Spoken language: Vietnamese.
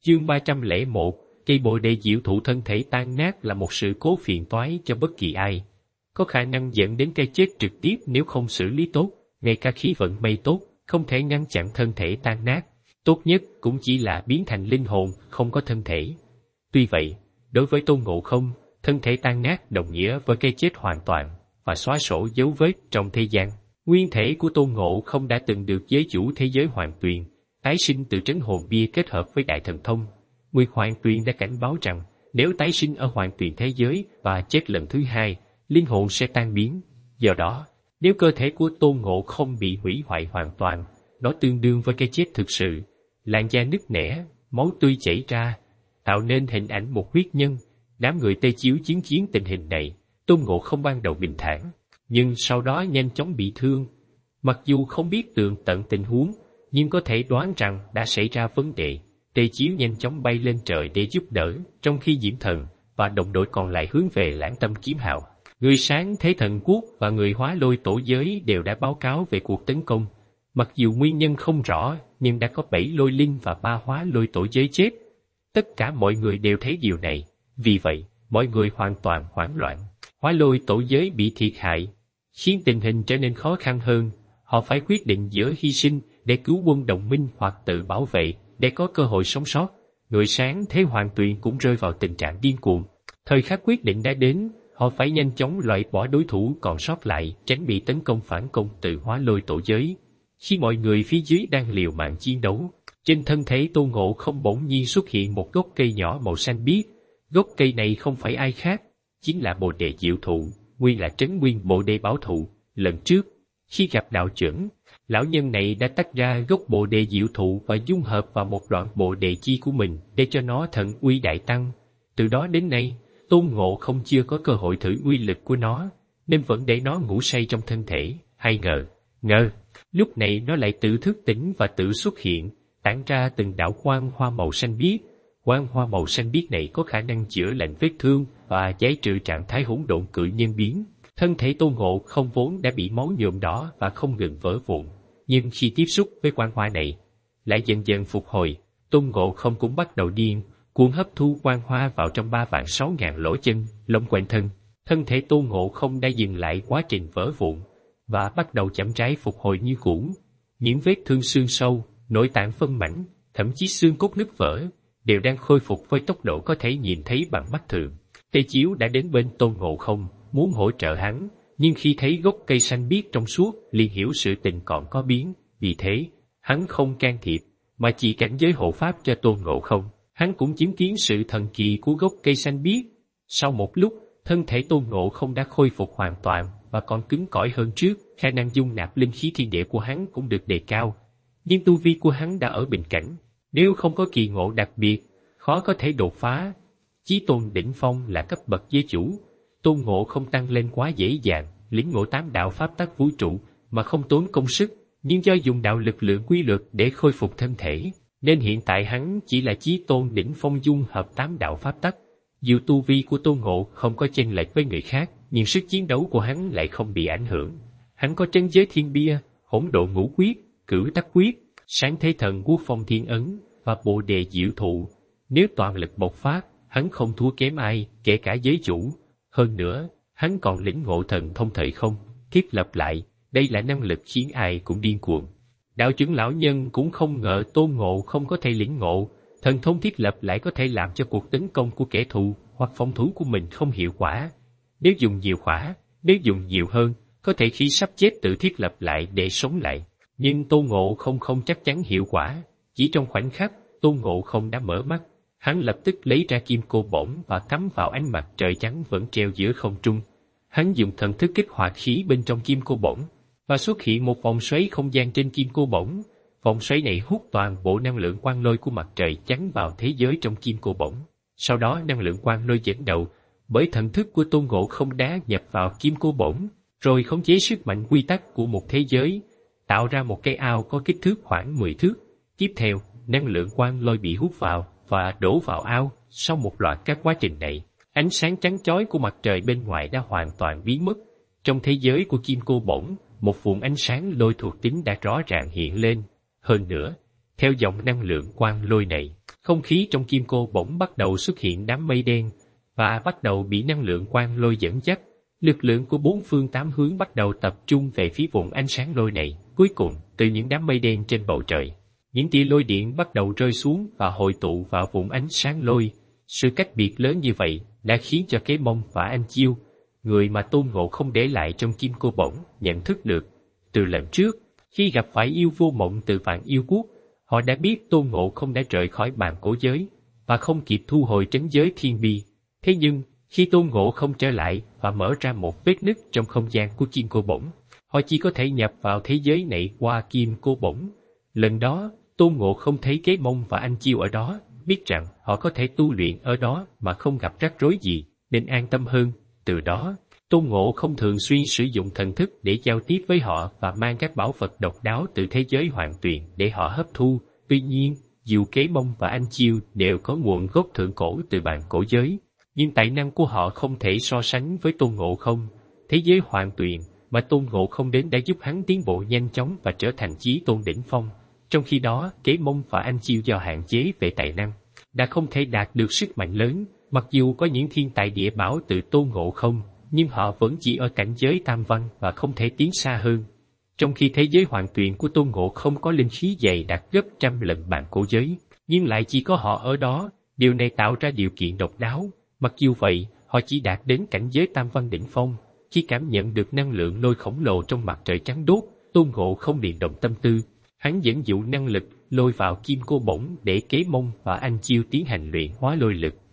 Chương 301, cây bồ đề diệu thụ thân thể tan nát là một sự cố phiền toái cho bất kỳ ai. Có khả năng dẫn đến cái chết trực tiếp nếu không xử lý tốt, ngay cả khí vận may tốt, không thể ngăn chặn thân thể tan nát. Tốt nhất cũng chỉ là biến thành linh hồn, không có thân thể. Tuy vậy, đối với Tôn Ngộ Không, thân thể tan nát đồng nghĩa với cái chết hoàn toàn, và xóa sổ dấu vết trong thế gian. Nguyên thể của Tôn Ngộ Không đã từng được giới chủ thế giới Hoàng Tuyền tái sinh từ trấn hồn bia kết hợp với đại thần thông. Nguyệt Hoàng Tuyền đã cảnh báo rằng nếu tái sinh ở Hoàng Tuyền thế giới và chết lần thứ hai, linh hồn sẽ tan biến. Do đó, nếu cơ thể của Tôn Ngộ Không bị hủy hoại hoàn toàn, nó tương đương với cái chết thực sự. Làn da nứt nẻ, máu tươi chảy ra, tạo nên hình ảnh một huyết nhân. Đám người Tây Chiếu chứng kiến tình hình này, Tôn Ngộ Không ban đầu bình thản, nhưng sau đó nhanh chóng bị thương. Mặc dù không biết tường tận tình huống, nhưng có thể đoán rằng đã xảy ra vấn đề. Tây Chiếu nhanh chóng bay lên trời để giúp đỡ, trong khi Diễm Thần và đồng đội còn lại hướng về Lãng Tâm Kiếm Hào. Người Sáng Thế Thần Quốc và người Hóa Lôi Tổ Giới đều đã báo cáo về cuộc tấn công. Mặc dù nguyên nhân không rõ, nhưng đã có 7 lôi linh và 3 Hóa Lôi Tổ Giới chết. Tất cả mọi người đều thấy điều này, vì vậy, mọi người hoàn toàn hoảng loạn. Hóa Lôi Tổ Giới bị thiệt hại, khiến tình hình trở nên khó khăn hơn. Họ phải quyết định giữa hy sinh để cứu quân đồng minh hoặc tự bảo vệ để có cơ hội sống sót. Người Sáng Thế Hoàng Tuyền cũng rơi vào tình trạng điên cuồng. Thời khắc quyết định đã đến, họ phải nhanh chóng loại bỏ đối thủ còn sót lại, tránh bị tấn công phản công từ Hóa Lôi Tổ Giới. Khi mọi người phía dưới đang liều mạng chiến đấu, trên thân thể Tôn Ngộ Không bỗng nhiên xuất hiện một gốc cây nhỏ màu xanh biếc. Gốc cây này không phải ai khác, chính là bồ đề diệu thụ, nguyên là trấn nguyên bồ đề bảo thụ. Lần trước, khi gặp đạo trưởng, lão nhân này đã tách ra gốc bồ đề diệu thụ và dung hợp vào một đoạn bồ đề chi của mình để cho nó thần uy đại tăng. Từ đó đến nay, Tôn Ngộ Không chưa có cơ hội thử uy lực của nó, nên vẫn để nó ngủ say trong thân thể. Hay ngờ, lúc này nó lại tự thức tỉnh và tự xuất hiện, tản ra từng đạo quang hoa màu xanh biếc. Quang hoa màu xanh biếc này có khả năng chữa lành vết thương và giải trừ trạng thái hỗn độn cự nhân biến. Thân thể Tôn Ngộ Không vốn đã bị máu nhuộm đỏ và không ngừng vỡ vụn, nhưng khi tiếp xúc với quang hoa này, lại dần dần phục hồi. Tôn Ngộ Không cũng bắt đầu điên cuồng hấp thu quang hoa vào trong 3.600.000 lỗ chân lông quanh thân. Thân thể Tôn Ngộ Không đã dừng lại quá trình vỡ vụn và bắt đầu chậm rãi phục hồi như cũ. Những vết thương xương sâu, nội tạng phân mảnh, thậm chí xương cốt nứt vỡ đều đang khôi phục với tốc độ có thể nhìn thấy bằng mắt thường. Tây Chiếu đã đến bên Tôn Ngộ Không, muốn hỗ trợ hắn, nhưng khi thấy gốc cây xanh biếc trong suốt, liền hiểu sự tình còn có biến. Vì thế, hắn không can thiệp, mà chỉ cảnh giới hộ pháp cho Tôn Ngộ Không. Hắn cũng chứng kiến sự thần kỳ của gốc cây xanh biếc. Sau một lúc, thân thể Tôn Ngộ Không đã khôi phục hoàn toàn và còn cứng cỏi hơn trước. Khả năng dung nạp linh khí thiên địa của hắn cũng được đề cao, nhưng tu vi của hắn đã ở bình cảnh. Nếu không có kỳ ngộ đặc biệt, khó có thể đột phá. Chí tôn đỉnh phong là cấp bậc giới chủ, Tôn Ngộ Không tăng lên quá dễ dàng, lĩnh ngộ 8 đạo pháp tắc vũ trụ mà không tốn công sức, nhưng do dùng đạo lực lượng quy luật để khôi phục thân thể, nên hiện tại hắn chỉ là chí tôn đỉnh phong dung hợp 8 đạo pháp tắc. Dù tu vi của Tôn Ngộ không có chênh lệch với người khác, nhưng sức chiến đấu của hắn lại không bị ảnh hưởng. Hắn có trấn giới thiên bia, hỗn độn ngũ quyết, cửu tắc quyết, sáng thế thần quốc phong thiên ấn và bồ đề diệu thụ. Nếu toàn lực bộc phát, hắn không thua kém ai, kể cả giới chủ. Hơn nữa, hắn còn lĩnh ngộ thần thông thời không, thiết lập lại. Đây là năng lực khiến ai cũng điên cuồng. Đạo trưởng lão nhân cũng không ngờ Tôn Ngộ không có thể lĩnh ngộ thần thông thiết lập lại có thể làm cho cuộc tấn công của kẻ thù hoặc phòng thủ của mình không hiệu quả. Nếu dùng nhiều hơn, có thể khi sắp chết tự thiết lập lại để sống lại. Nhưng Tôn Ngộ không chắc chắn hiệu quả. Chỉ trong khoảnh khắc, Tôn Ngộ không đã mở mắt. Hắn lập tức lấy ra kim cô bổng và cắm vào ánh mặt trời trắng vẫn treo giữa không trung. Hắn dùng thần thức kích hoạt khí bên trong kim cô bổng, và xuất hiện một vòng xoáy không gian trên kim cô bổng. Vòng xoáy này hút toàn bộ năng lượng quang lôi của mặt trời trắng vào thế giới trong kim cô bổng. Sau đó năng lượng quang lôi dẫn đầu bởi thần thức của Tôn Ngộ không đá nhập vào kim cô bổng, rồi khống chế sức mạnh quy tắc của một thế giới, tạo ra một cái ao có kích thước khoảng 10 thước. Tiếp theo, năng lượng quang lôi bị hút vào và đổ vào ao. Sau một loạt các quá trình này, ánh sáng trắng chói của mặt trời bên ngoài đã hoàn toàn biến mất. Trong thế giới của kim cô bổng, một vùng ánh sáng lôi thuộc tính đã rõ ràng hiện lên. Hơn nữa, Theo dòng năng lượng quang lôi này, không khí trong kim cô bỗng bắt đầu xuất hiện đám mây đen và bắt đầu bị năng lượng quang lôi dẫn dắt. Lực lượng của bốn phương tám hướng bắt đầu tập trung về phía vùng ánh sáng lôi này. Cuối cùng, từ những đám mây đen trên bầu trời, những tia lôi điện bắt đầu rơi xuống và hội tụ vào vùng ánh sáng lôi. Sự cách biệt lớn như vậy đã khiến cho Kế Mông và Anh Chiêu, người mà Tôn Ngộ không để lại trong kim cô bổng, nhận thức được. Từ lần trước, khi gặp phải yêu vô mộng từ Vạn Yêu Quốc, họ đã biết Tôn Ngộ không đã rời khỏi bàn cổ giới và không kịp thu hồi trấn giới thiên bi. Thế nhưng, khi Tôn Ngộ không trở lại và mở ra một vết nứt trong không gian của kim cô bổng, họ chỉ có thể nhập vào thế giới này qua kim cô bổng. Lần đó, Tôn Ngộ không thấy Kế Mông và Anh Chiêu ở đó, biết rằng họ có thể tu luyện ở đó mà không gặp rắc rối gì, nên an tâm hơn. Từ đó, Tôn Ngộ không thường xuyên sử dụng thần thức để giao tiếp với họ và mang các bảo vật độc đáo từ thế giới Hoàng Tuyền để họ hấp thu. Tuy nhiên, dù Kế Mông và Anh Chiêu đều có nguồn gốc thượng cổ từ bàn cổ giới, nhưng tài năng của họ không thể so sánh với Tôn Ngộ không. Thế giới Hoàng Tuyền mà Tôn Ngộ không đến đã giúp hắn tiến bộ nhanh chóng và trở thành chí tôn đỉnh phong. Trong khi đó, Kế Mông và Anh Chiêu do hạn chế về tài năng, đã không thể đạt được sức mạnh lớn. Mặc dù có những thiên tài địa bảo từ Tôn Ngộ không, nhưng họ vẫn chỉ ở cảnh giới tam văn và không thể tiến xa hơn. Trong khi thế giới Hoàng Tuyền của Tôn Ngộ không có linh khí dày đặc gấp trăm lần bàn cổ giới, nhưng lại chỉ có họ ở đó. Điều này tạo ra điều kiện độc đáo. Mặc dù vậy, họ chỉ đạt đến cảnh giới tam văn đỉnh phong. Khi cảm nhận được năng lượng lôi khổng lồ trong mặt trời trắng đốt, Tôn Ngộ không liền động tâm tư. Hắn dẫn dụ năng lực lôi vào kim cô bổng để Kế Mông và Anh Chiêu tiến hành luyện hóa lôi lực.